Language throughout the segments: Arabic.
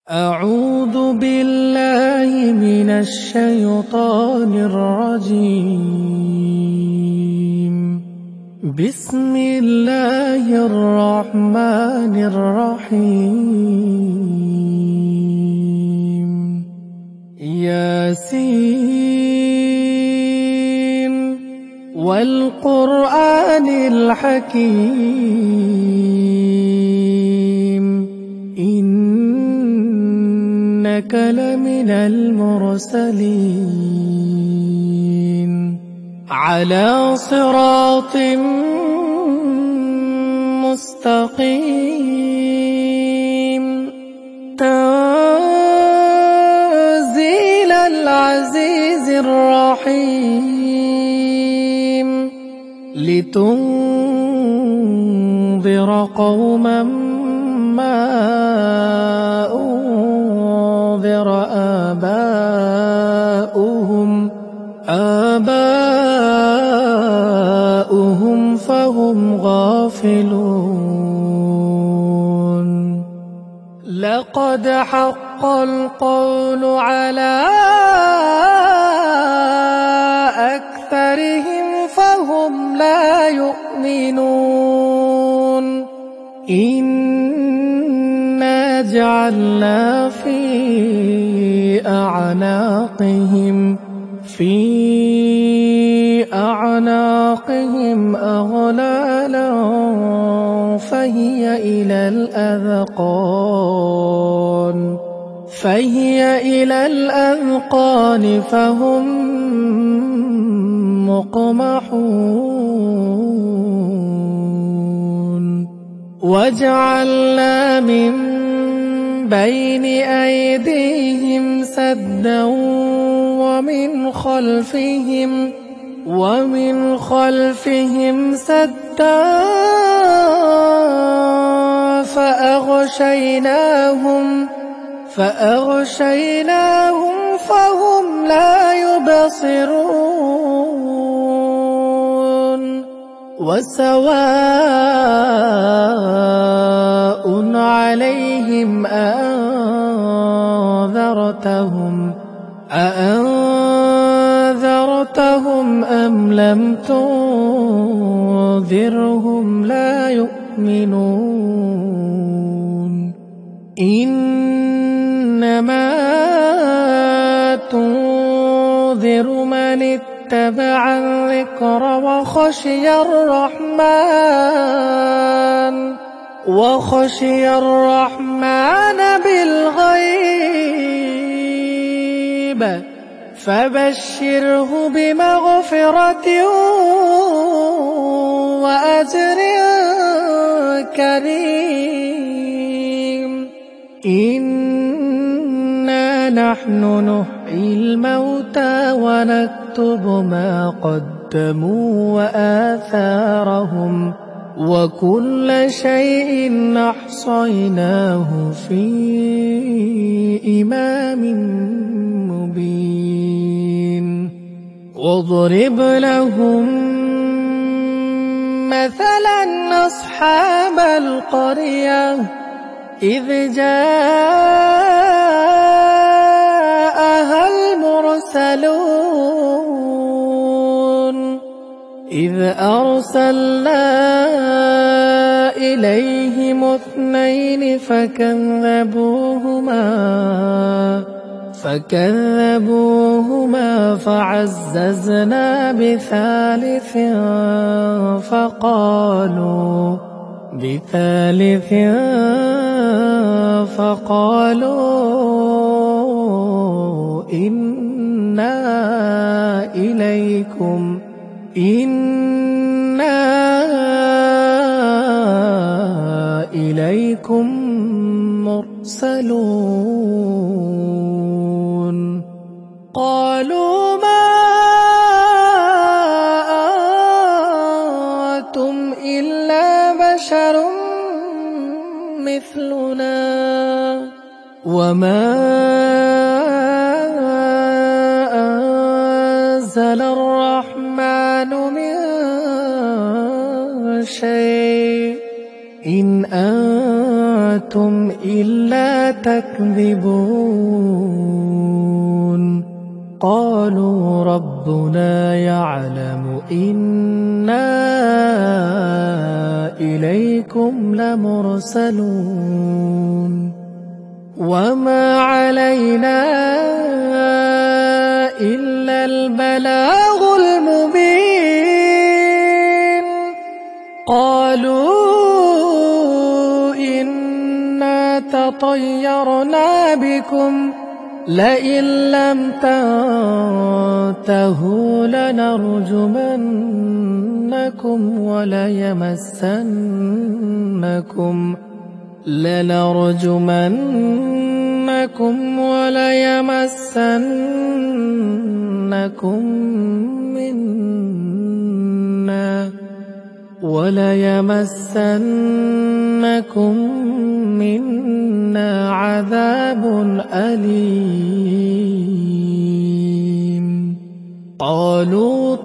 أعوذ بالله من الشيطان الرجيم. بسم الله الرحمن الرحيم. ياسين والقرآن الحكيم إنك لمن المرسلين على صراط مستقيم تنزيل العزيز الرحيم لتنذر قوما ما أنذر آباؤهم فهم غافلون. لقد حق القول على أكثرهم فهم لا يؤمنون. إنا جعلنا في أعناقهم أغلالا فهي إلى الأذقان فهم مقمحون. وجعلنا من بين أيديهم سدا ومن خلفهم سدا فأغشيناهم فهم لا يبصرون. وسواء عليهم أأنذرتهم أم لم تنذرهم لا يؤمنون. إنما تنذر من اتبع الذكر وخشي الرحمن بالغيب فبشره بمغفرة وأجر كريم. إنا نحن نحيي الموتى ونكتب ما قدموا وآثارهم وكل شيء أحصيناه في إمام مبين. واضرب لهم مثلا أصحاب القرية إذ جاءها المرسلون إذ أرسلنا إليهم 2 فكذبوهما فعززنا بثالث فقالوا إنا إليكم مرسلون. قالوا ما أنتم إلا بشر مثلنا وما أنزل الرحمن من شيء إن أنتم أنتم إلا تكذبون قالوا ربنا يعلم إنا إليكم لمرسلون وما علينا إلا البلاغ المبين قالوا إنا تطيرنا بكم لئن لم تنتهوا لنرجمنكم وليمسنكم منا عذاب أليم قالوا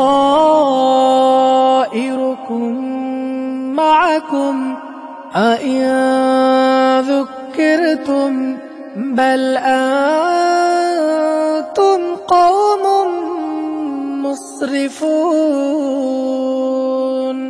طائركم معكم أئن ذكرتم بل أنتم قوم مسرفون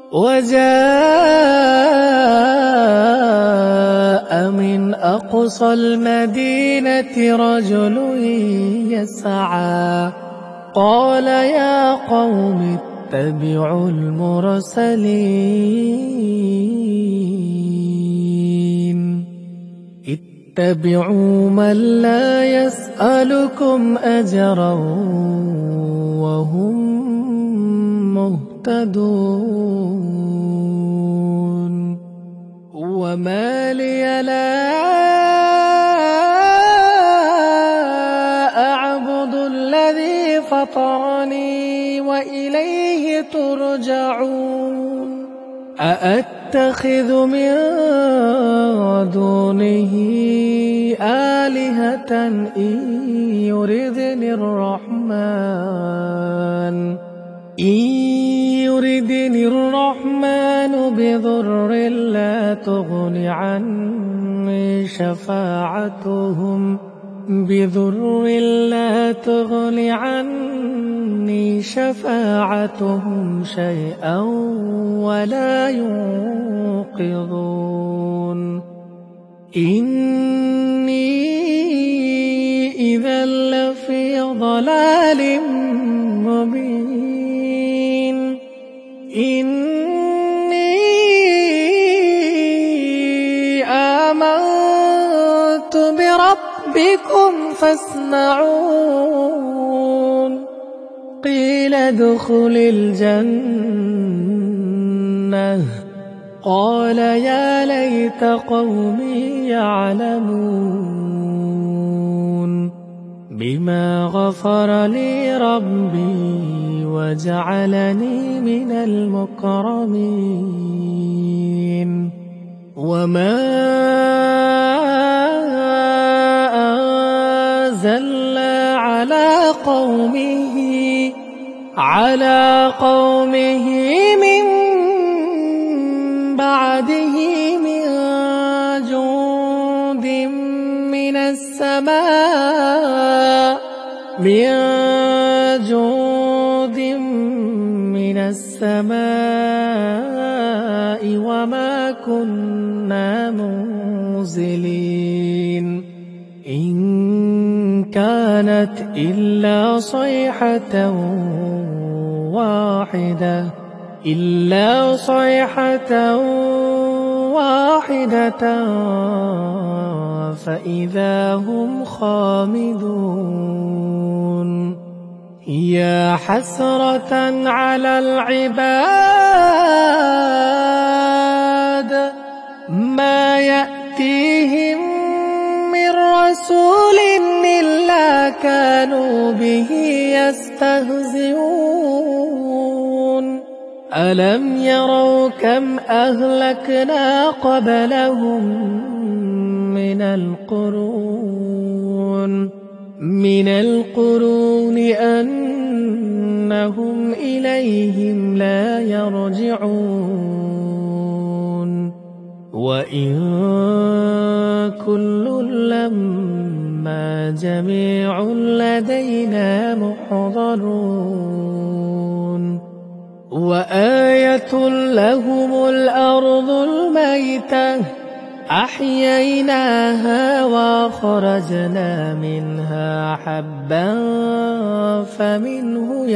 وجاء من أقصى المدينة رجل يسعى قال يا قوم اتبعوا المرسلين اتبعوا من لا يسألكم أجرا وهم مهتدون وما لي لا أعبد الذي فطرني وإليه ترجعون أأتخذ من دونه آلهة إن يردني الرحمن بضر لا تغن عني شفاعتهم شيئا ولا ينقذون إني إذا لفي ضلال مبين إني آمنت بربكم فاسمعون قيل ادخل الجنة قال يا ليت قومي يعلمون بما غفر لي ربي وجعلني من المكرمين وما أنزلنا على قومه من بعده من جند من السماء وما كنا منزلين إن كانت إلا صيحة واحدة فإذا هم خامدون يا حسرة على العباد ما يأتيهم من رسول إلا كانوا به يستهزئون ألم يروا كم أهلكنا قبلهم من القرون أنهم إليهم لا يرجعون وإن كل لما جميع لدينا محضرون وآية لهم الأرض الميتة أحييناها وخرجنا منها حبا فمنه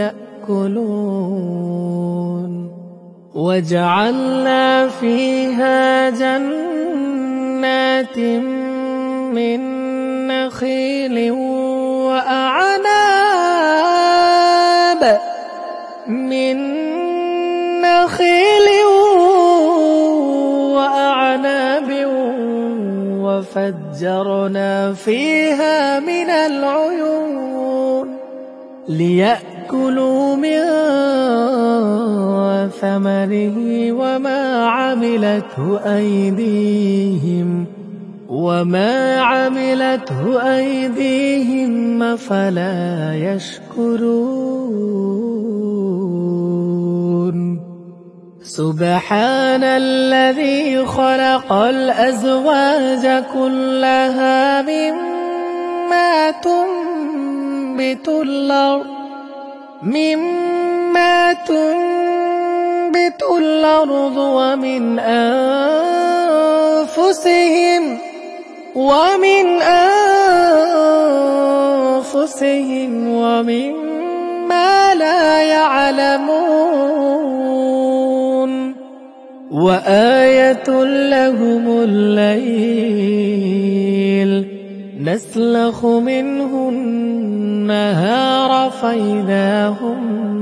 يأكلون وجعلنا فيها جنات من نخيل وأعناب وفجرنا فيها من العيون ليأكلوا من ثمره وما عملته أيديهم أفلا يشكرون سبحان الذي خلق الأزواج كلها مما تنبت الأرض ومن أنفسهم ومما لا يعلمون وآية لهم الليل نسلخ منه النهار فإذا هم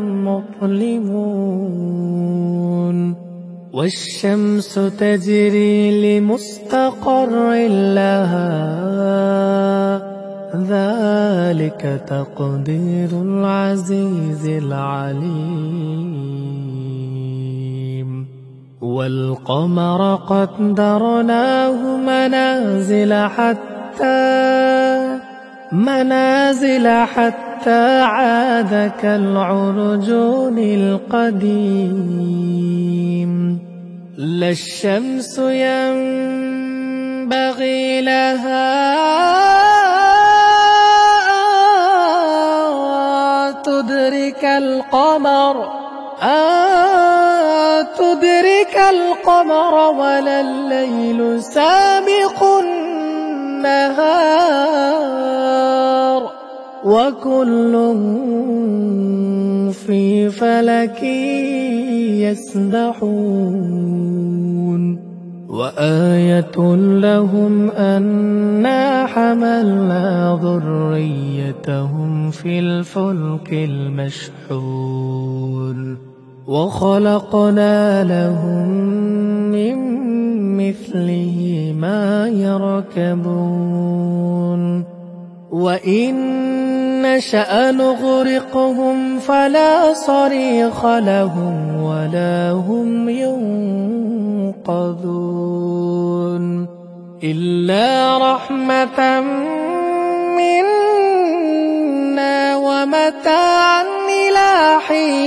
مظلمون والشمس تجري لمستقر لها ذلك تقدير العزيز العليم والقمر قدرناه منازل حتى عاد كالعرجون القديم لا الشمس ينبغي لها تدرك القمر ولا الليل سابق النهار وكل في فلك يسبحون وآية لهم أنا حملنا ذريتهم في الفلك المشحون وخلقنا لهم من مثله ما يركبون وإن نشأ نغرقهم فلا صريخ لهم ولا هم ينقذون إلا رحمة منا ومتاعا إلى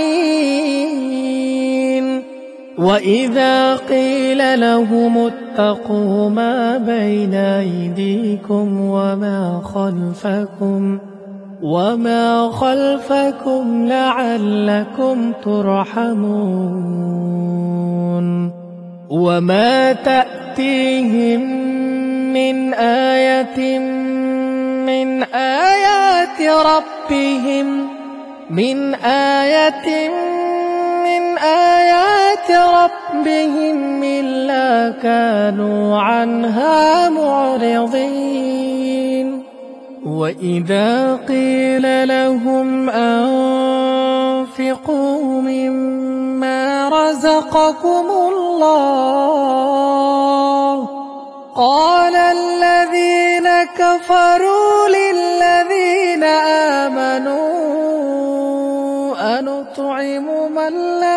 حين وإذا قيل لهم اتقوا ما بين أيديكم وما خلفكم لعلكم ترحمون وما تأتيهم من آية من آيات ربهم إلا كانوا عنها معرضين وإذا قيل لهم أنفقوا مما رزقكم الله قال الذين كفروا للذين آمنوا أنطعم من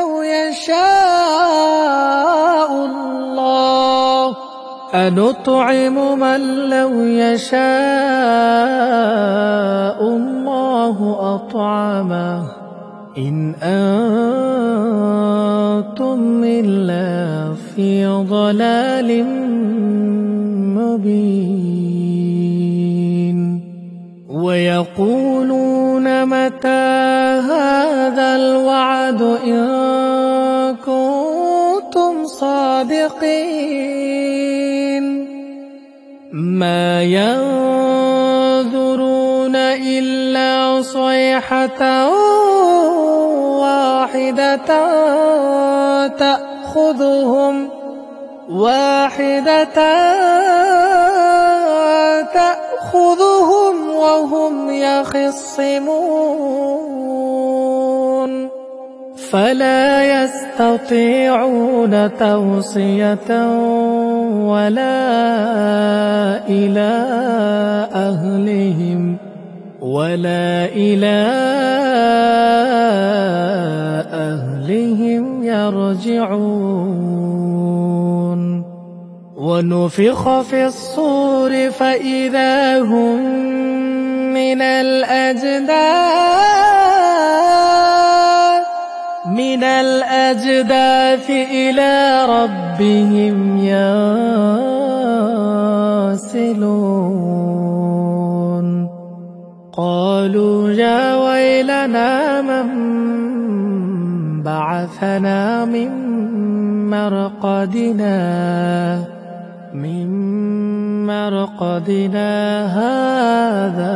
لو يشاء الله أطعمه إن أنتم إلا لفي ضلال مبين ويقولون متى هذا الوعد إن كنتم صادقين ما ينظرون إلا صيحة واحدة تأخذهم وهم يخصمون فلا يستطيعون توصية ولا إلى أهلهم يرجعون ونفخ في الصور فإذا هم من الأجداث إلى ربهم ينسلون قالوا يا ويلنا من بعثنا من مرقدنا هذا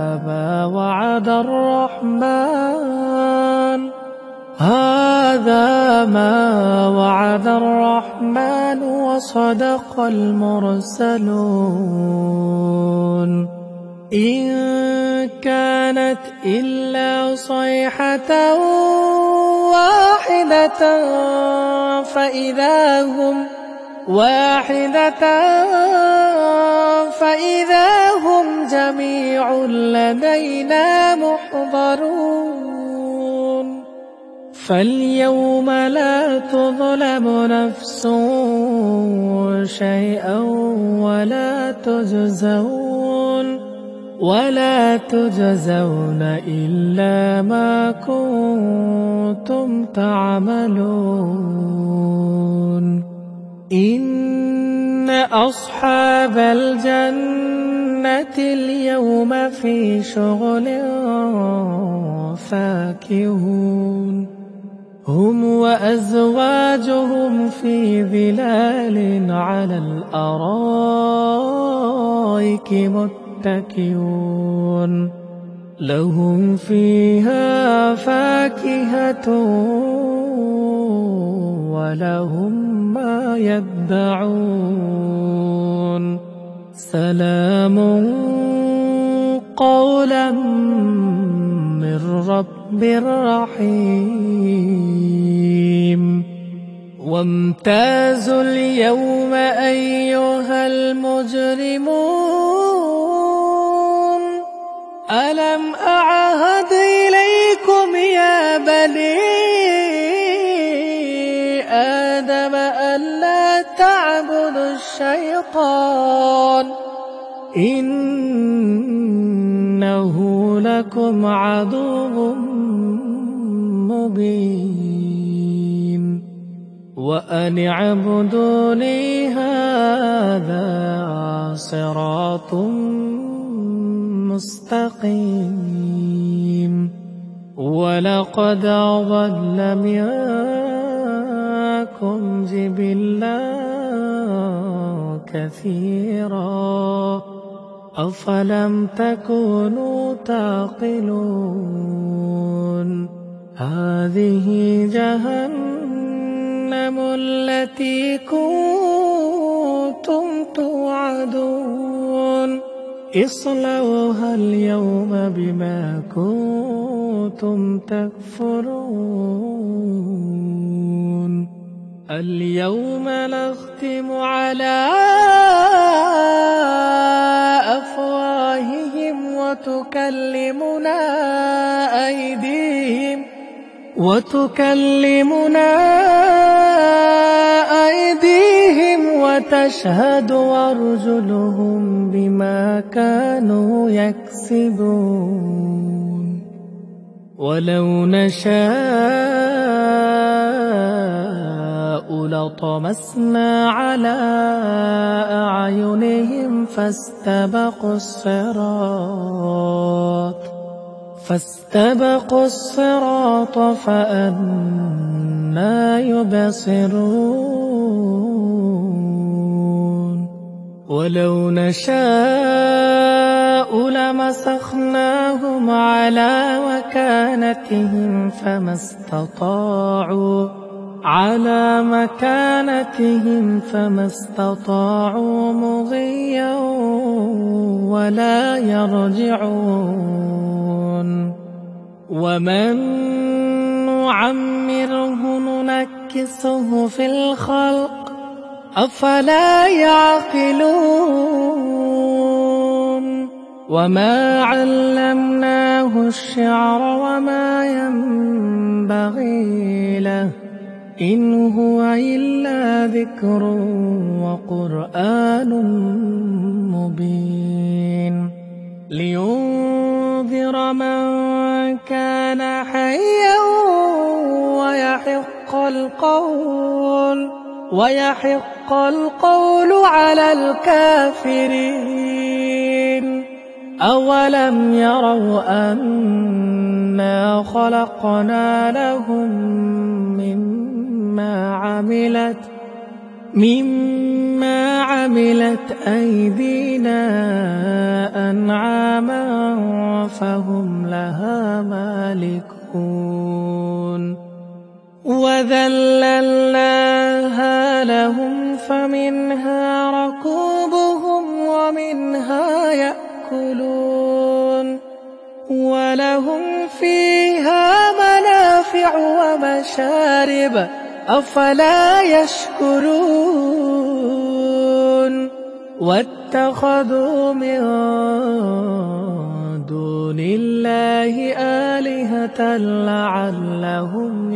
ما وعد الرحمن وصدق المرسلون إن كانت إلا صيحة فإذا هم جميع لدينا محضرون فاليوم لا تظلم نفس شيئا ولا تجزون إلا ما كنتم تعملون إن أصحاب الجنة اليوم في شغل فاكهون هم وأزواجهم في ظلال على الأرائك متكئون لهم فيها فاكهة ولهم ما يدعون سلام قولا من رب رحيم وامتازوا اليوم أيها المجرمون ألم أعهد إليكم يا بني آدم ألا تعبدوا الشيطان إنه لكم عدو مبين وأن اعبدوني هذا صراط مستقيم ولقد أضل منكم جبلا كثيرا أفلم تكونوا تعقلون هذه جهنم التي كنتم توعدون اصلوها اليوم بما كنتم تكفرون اليوم نختم على أفواههم وتكلمنا أيديهم وتشهد أرجلهم بما كانوا يكسبون ولو نشاء لطمسنا على أعينهم فاستبقوا الصراط فأنى يبصرون ولو نشاء لمسخناهم على مكانتهم فما استطاعوا مضيا ولا يرجعون ومن نعمره ننكسه في الخلق أفلا يعقلون وما علمناه الشعر وما ينبغي له إن هو إلا ذكر وقرآن مبين لينذر من كان حيا ويحق القول على الكافرين أولم يروا أنا خلقنا لهم مما عملت أيدينا أنعاما فهم لها مالكون وذللناها لهم فمنها ركوبهم ومنها يأكلون ولهم فيها منافع ومشارب أفلا يشكرون واتخذوا من دون الله آلهة لعلهم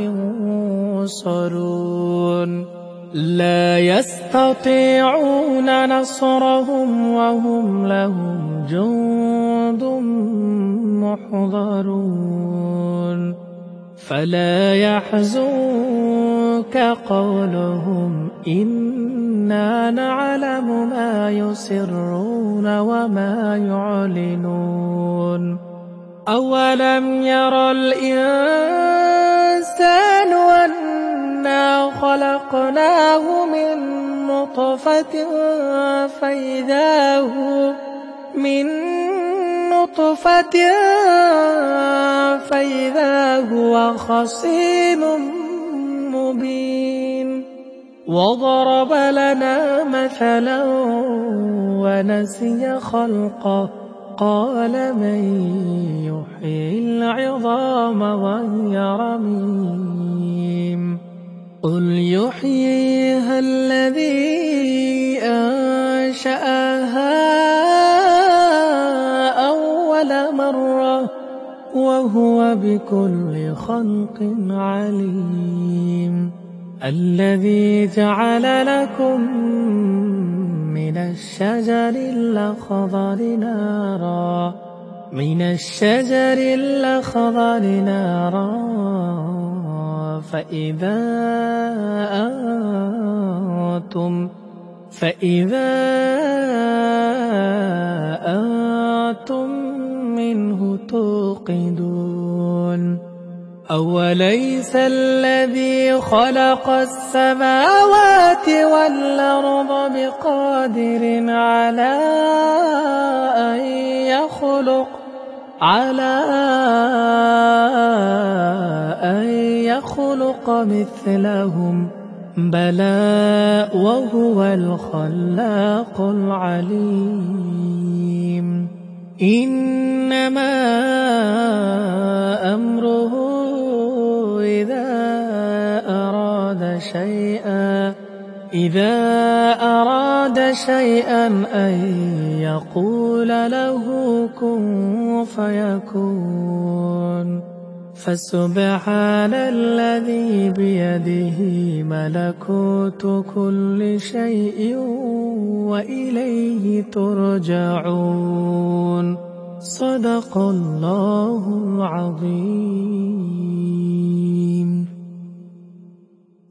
ينصرون لا يستطيعون نصرهم وهم لهم جند محضرون فلا يحزنك قولهم إنا نعلم ما يسرون وما يعلنون أولم ير الإنسان أنا خلقناه من نطفة فإذا هو خصيم مبين وضرب لنا مثلا ونسي خلقه قال من يحيي العظام وهي رميم قل يحييها الذي أنشأها أول مرة وهو بكل خلق عليم الذي جعل لكم من الشجر الأخضر نارا فإذا أنتم منه توقدون أوليس الذي خلق السماوات والأرض بقادر على أن يخلق مثلهم بلى وهو الخلاق العليم إنما أمره إذا أراد شيئا أن يقول له كن فيكون فسبحان الذي بيده ملكوت كل شيء وإليه ترجعون صدق الله العظيم.